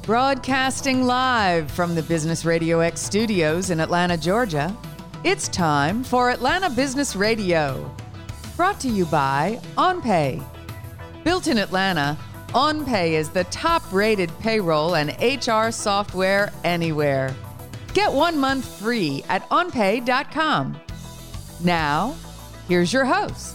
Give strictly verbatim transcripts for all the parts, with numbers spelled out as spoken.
Broadcasting live from the Business Radio X studios in Atlanta, Georgia, it's time for Atlanta Business Radio. Brought to you by OnPay. Built in Atlanta, OnPay is the top-rated payroll and H R software anywhere. Get one month free at on pay dot com. Now, here's your host.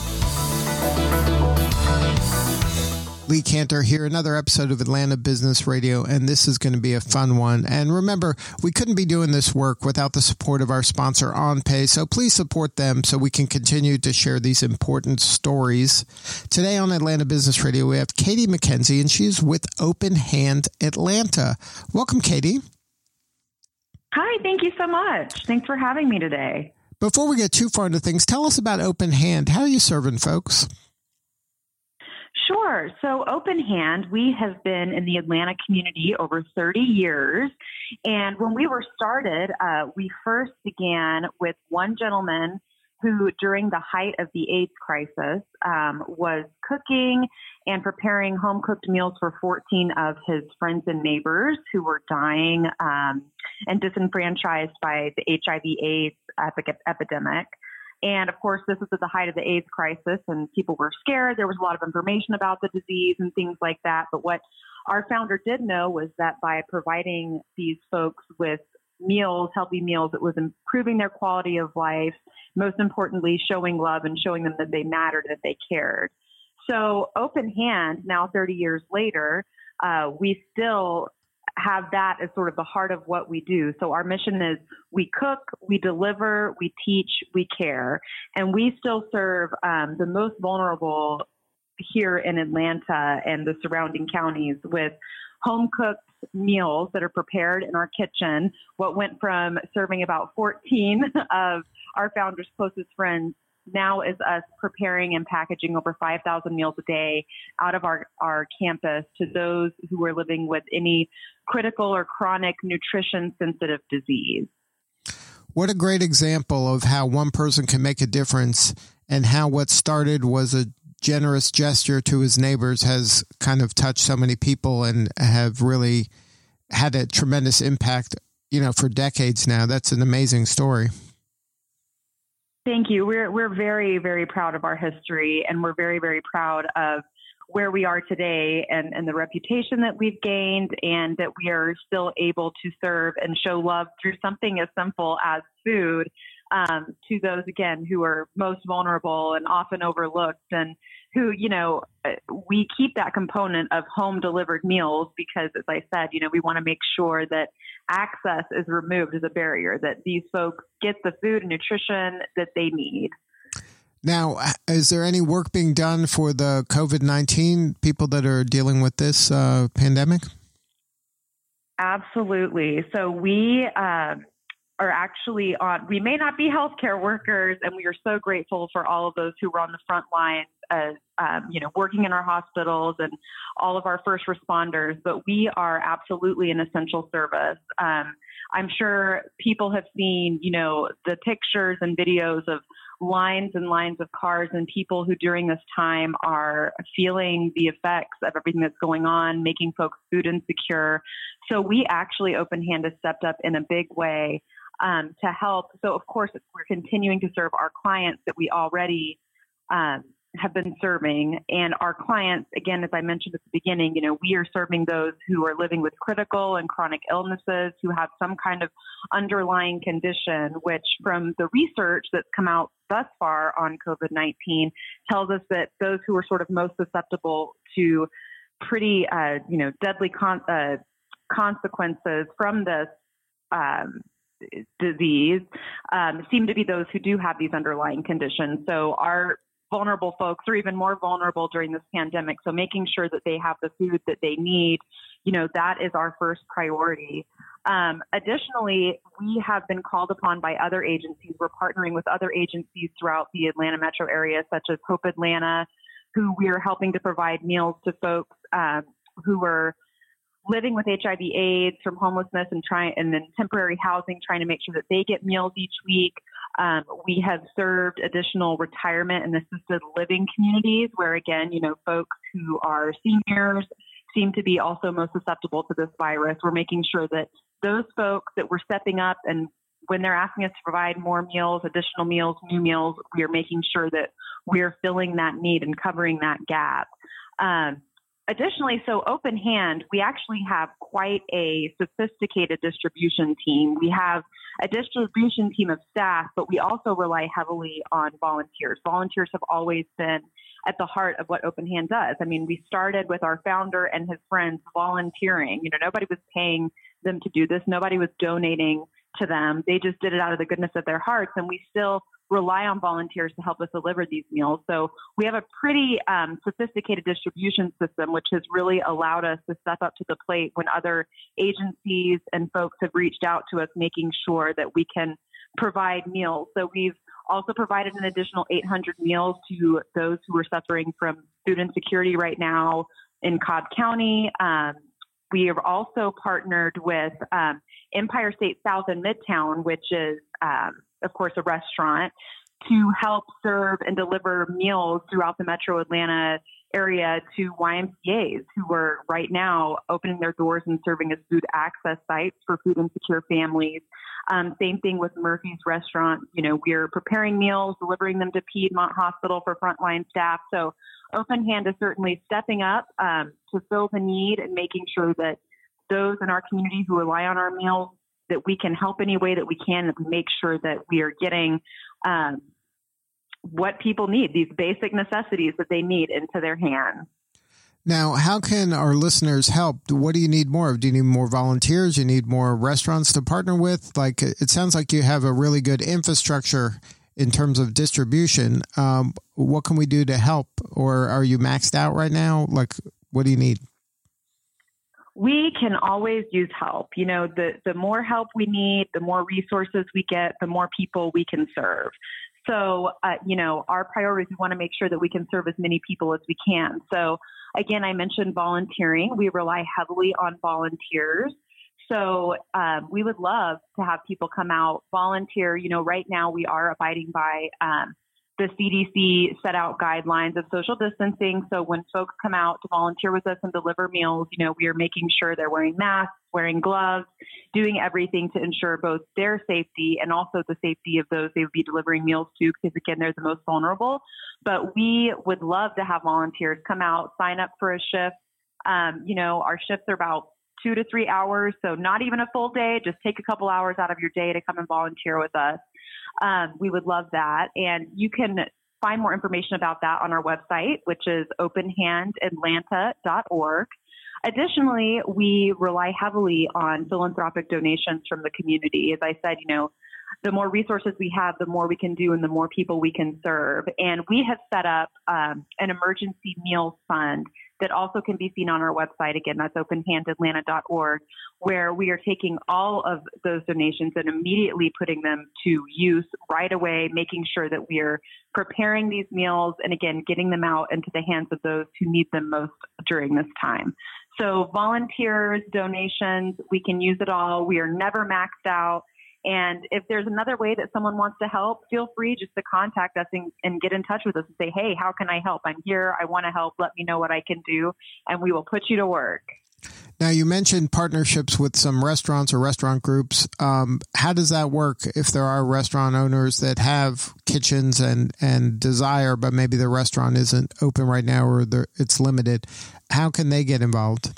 Lee Cantor here, another episode of Atlanta Business Radio, and this is going to be a fun one. And remember, we couldn't be doing this work without the support of our sponsor, OnPay, so please support them so we can continue to share these important stories. Today on Atlanta Business Radio, we have Katie McKenzie, and she's with Open Hand Atlanta. Welcome, Katie. Hi, thank you so much. Thanks for having me today. Before we get too far into things, tell us about Open Hand. How are you serving folks? Sure. So Open Hand, we have been in the Atlanta community over thirty years. And when we were started, uh, we first began with one gentleman who, during the height of the AIDS crisis, um, was cooking and preparing home-cooked meals for fourteen of his friends and neighbors who were dying um, and disenfranchised by the H I V AIDS epic- epidemic. And of course, this was at the height of the AIDS crisis and people were scared. There was a lot of information about the disease and things like that. But what our founder did know was that by providing these folks with meals, healthy meals, it was improving their quality of life, most importantly, showing love and showing them that they mattered, that they cared. So Open Hand, now thirty years later, uh, we still have that as sort of the heart of what we do. So our mission is we cook, we deliver, we teach, we care. And we still serve um, the most vulnerable here in Atlanta and the surrounding counties with home-cooked meals that are prepared in our kitchen. What went from serving about fourteen of our founder's closest friends now is us preparing and packaging over five thousand meals a day out of our, our campus to those who are living with any critical or chronic nutrition-sensitive disease. What a great example of how one person can make a difference and how what started was a generous gesture to his neighbors has kind of touched so many people and have really had a tremendous impact, you know, for decades now. That's an amazing story. Thank you. We're we're very, very proud of our history, and we're very, very proud of where we are today and, and the reputation that we've gained, and that we are still able to serve and show love through something as simple as food um, to those, again, who are most vulnerable and often overlooked, and who, you know, we keep that component of home delivered meals because, as I said, you know, we want to make sure that access is removed as a barrier, that these folks get the food and nutrition that they need. Now, is there any work being done for the COVID nineteen people that are dealing with this uh, pandemic? Absolutely. So we uh, are actually on, we may not be healthcare workers, and we are so grateful for all of those who were on the front lines as, um, you know, working in our hospitals and all of our first responders, but we are absolutely an essential service. Um, I'm sure people have seen, you know, the pictures and videos of lines and lines of cars and people who during this time are feeling the effects of everything that's going on, making folks food insecure. So we actually, Open Hand, has stepped up in a big way um, to help. So of course, we're continuing to serve our clients that we already um, have been serving. And our clients, again, as I mentioned at the beginning, you know, we are serving those who are living with critical and chronic illnesses, who have some kind of underlying condition, which from the research that's come out thus far on COVID nineteen tells us that those who are sort of most susceptible to pretty, uh, you know, deadly con- uh, consequences from this um, disease um, seem to be those who do have these underlying conditions. So our vulnerable folks are even more vulnerable during this pandemic. So making sure that they have the food that they need, you know, that is our first priority. Um, additionally, we have been called upon by other agencies. We're partnering with other agencies throughout the Atlanta metro area, such as Hope Atlanta, who we are helping to provide meals to folks um, who are living with H I V AIDS from homelessness and trying, and then temporary housing, trying to make sure that they get meals each week. Um, we have served additional retirement and assisted living communities where, again, you know, folks who are seniors seem to be also most susceptible to this virus. We're making sure that those folks that we're stepping up, and when they're asking us to provide more meals, additional meals, new meals, we are making sure that we're filling that need and covering that gap. Um, Additionally, so Open Hand, we actually have quite a sophisticated distribution team. We have a distribution team of staff, but we also rely heavily on volunteers. Volunteers have always been at the heart of what Open Hand does. I mean, we started with our founder and his friends volunteering. You know, nobody was paying them to do this. Nobody was donating to them. They just did it out of the goodness of their hearts, and we still rely on volunteers to help us deliver these meals. So we have a pretty um, sophisticated distribution system, which has really allowed us to step up to the plate when other agencies and folks have reached out to us, making sure that we can provide meals. So we've also provided an additional eight hundred meals to those who are suffering from food insecurity right now in Cobb County. Um, we have also partnered with um, Empire State South in Midtown, which is um, of course, a restaurant, to help serve and deliver meals throughout the metro Atlanta area to Y M C As who are right now opening their doors and serving as food access sites for food insecure families. Um, same thing with Murphy's Restaurant. You know, we're preparing meals, delivering them to Piedmont Hospital for frontline staff. So Open Hand is certainly stepping up um, to fill the need and making sure that those in our community who rely on our meals, that we can help any way that we can and make sure that we are getting um, what people need, these basic necessities that they need into their hands. Now, how can our listeners help? What do you need more of? Do you need more volunteers? Do you need more restaurants to partner with? Like, it sounds like you have a really good infrastructure in terms of distribution. Um, what can we do to help? Or are you maxed out right now? Like, what do you need? We can always use help. You know, the, the more help we need, the more resources we get, the more people we can serve. So, uh, you know, our priorities, we want to make sure that we can serve as many people as we can. So, again, I mentioned volunteering. We rely heavily on volunteers. So um, we would love to have people come out, volunteer. You know, right now we are abiding by um, the C D C set out guidelines of social distancing. So when folks come out to volunteer with us and deliver meals, you know, we are making sure they're wearing masks, wearing gloves, doing everything to ensure both their safety and also the safety of those they would be delivering meals to, because again, they're the most vulnerable. But we would love to have volunteers come out, sign up for a shift. Um, you know, our shifts are about two to three hours. So not even a full day, just take a couple hours out of your day to come and volunteer with us. Um, we would love that. And you can find more information about that on our website, which is open hand atlanta dot org. Additionally, we rely heavily on philanthropic donations from the community. As I said, you know, the more resources we have, the more we can do and the more people we can serve. And we have set up um, an emergency meals fund that also can be seen on our website. Again, that's open hand atlanta dot org, where we are taking all of those donations and immediately putting them to use right away, making sure that we are preparing these meals and, again, getting them out into the hands of those who need them most during this time. So volunteers, donations, we can use it all. We are never maxed out. And if there's another way that someone wants to help, feel free just to contact us and, and get in touch with us and say, hey, how can I help? I'm here. I want to help. Let me know what I can do. And we will put you to work. Now, you mentioned partnerships with some restaurants or restaurant groups. Um, how does that work if there are restaurant owners that have kitchens and, and desire, but maybe the restaurant isn't open right now or it's limited? How can they get involved?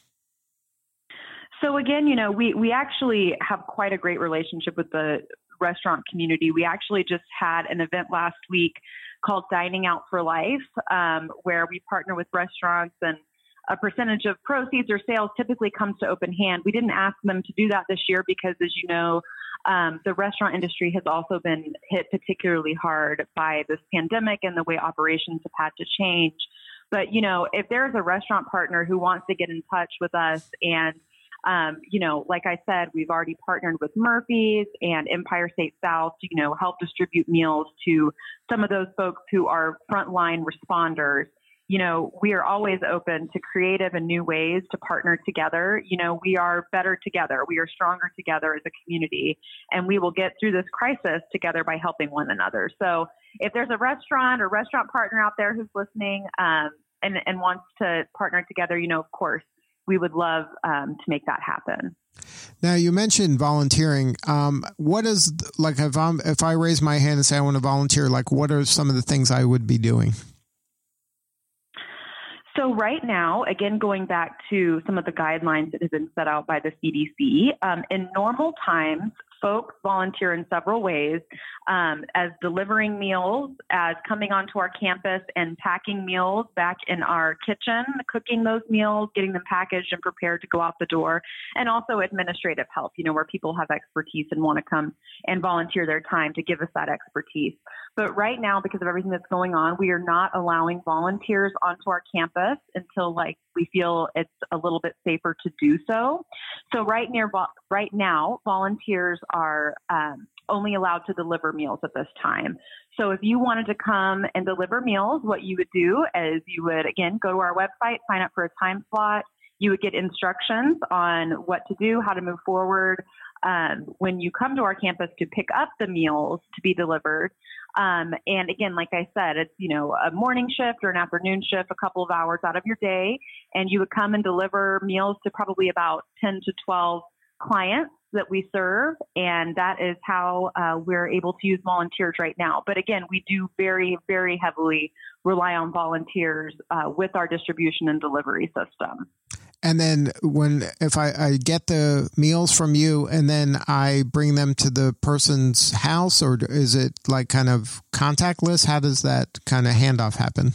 So again, you know, we, we actually have quite a great relationship with the restaurant community. We actually just had an event last week called Dining Out for Life, um, where we partner with restaurants and a percentage of proceeds or sales typically comes to Open Hand. We didn't ask them to do that this year because, as you know, um, the restaurant industry has also been hit particularly hard by this pandemic and the way operations have had to change. But, you know, if there's a restaurant partner who wants to get in touch with us and Um, you know, like I said, we've already partnered with Murphy's and Empire State South to, you know, help distribute meals to some of those folks who are frontline responders. You know, we are always open to creative and new ways to partner together. You know, we are better together. We are stronger together as a community, and we will get through this crisis together by helping one another. So if there's a restaurant or restaurant partner out there who's listening, um, and, and wants to partner together, you know, of course, we would love um, to make that happen. Now, you mentioned volunteering. Um, what is, like, if I'm, if I raise my hand and say I want to volunteer, like, what are some of the things I would be doing? So right now, again, going back to some of the guidelines that have been set out by the C D C, um, in normal times, folks volunteer in several ways, um, as delivering meals, as coming onto our campus and packing meals back in our kitchen, cooking those meals, getting them packaged and prepared to go out the door, and also administrative help, you know, where people have expertise and want to come and volunteer their time to give us that expertise. But right now, because of everything that's going on, we are not allowing volunteers onto our campus until like we feel it's a little bit safer to do so. So right near, right now, volunteers are um, only allowed to deliver meals at this time. So if you wanted to come and deliver meals, what you would do is you would, again, go to our website, sign up for a time slot. You would get instructions on what to do, how to move forward. Um, when you come to our campus to pick up the meals to be delivered. Um, and again, like I said, it's, you know, a morning shift or an afternoon shift, a couple of hours out of your day, and you would come and deliver meals to probably about ten to twelve clients that we serve. And that is how uh, we're able to use volunteers right now. But again, we do very, very heavily rely on volunteers uh, with our distribution and delivery system. And then when, if I, I get the meals from you and then I bring them to the person's house, or is it like kind of contactless? How does that kind of handoff happen?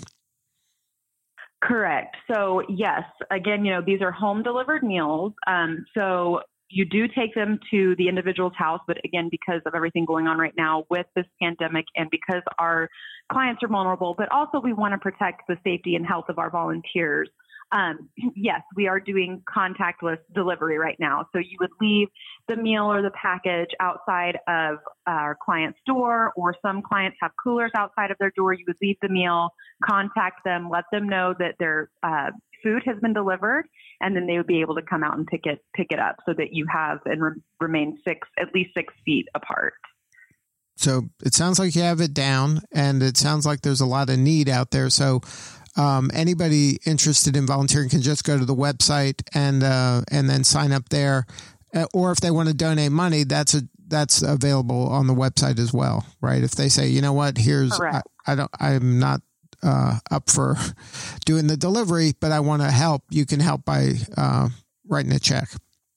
Correct. So yes, again, you know, these are home delivered meals. Um, so you do take them to the individual's house, but again, because of everything going on right now with this pandemic and because our clients are vulnerable, but also we want to protect the safety and health of our volunteers. Um, yes, we are doing contactless delivery right now. So you would leave the meal or the package outside of our client's door, or some clients have coolers outside of their door. You would leave the meal, contact them, let them know that their uh, food has been delivered, and then they would be able to come out and pick it pick it up so that you have and re- remain six at least six feet apart. So it sounds like you have it down, and it sounds like there's a lot of need out there. So Um, anybody interested in volunteering can just go to the website and uh, and then sign up there. Uh, or if they want to donate money, that's a that's available on the website as well, right? If they say, you know what, here's I, I don't I'm not uh, up for doing the delivery, but I want to help. You can help by uh, writing a check.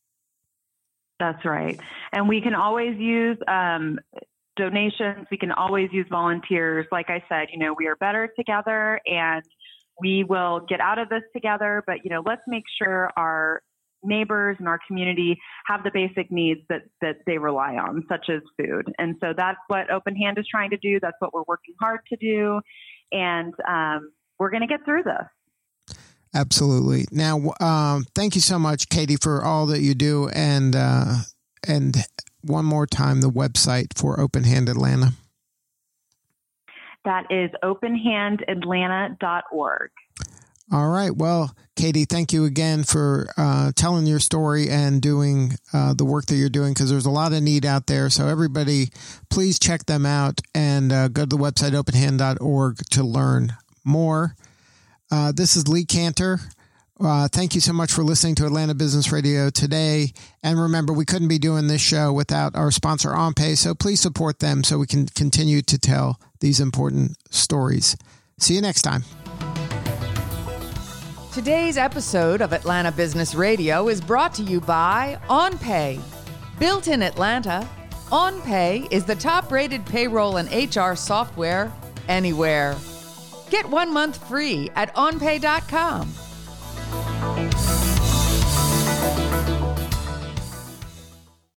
That's right, and we can always use um, donations. We can always use volunteers. Like I said, you know, we are better together, and we will get out of this together, but, you know, let's make sure our neighbors and our community have the basic needs that, that they rely on, such as food. And so that's what Open Hand is trying to do. That's what we're working hard to do. And um, we're going to get through this. Absolutely. Now, um, thank you so much, Katie, for all that you do. And, uh, and one more time, the website for Open Hand Atlanta. That is open hand atlanta dot org. All right. Well, Katie, thank you again for uh, telling your story and doing uh, the work that you're doing, because there's a lot of need out there. So everybody, please check them out and uh, go to the website open hand dot org to learn more. Uh, this is Lee Cantor. Uh, thank you so much for listening to Atlanta Business Radio today. And remember, we couldn't be doing this show without our sponsor, OnPay. So please support them so we can continue to tell these important stories. See you next time. Today's episode of Atlanta Business Radio is brought to you by OnPay. Built in Atlanta, OnPay is the top-rated payroll and H R software anywhere. Get one month free at on pay dot com.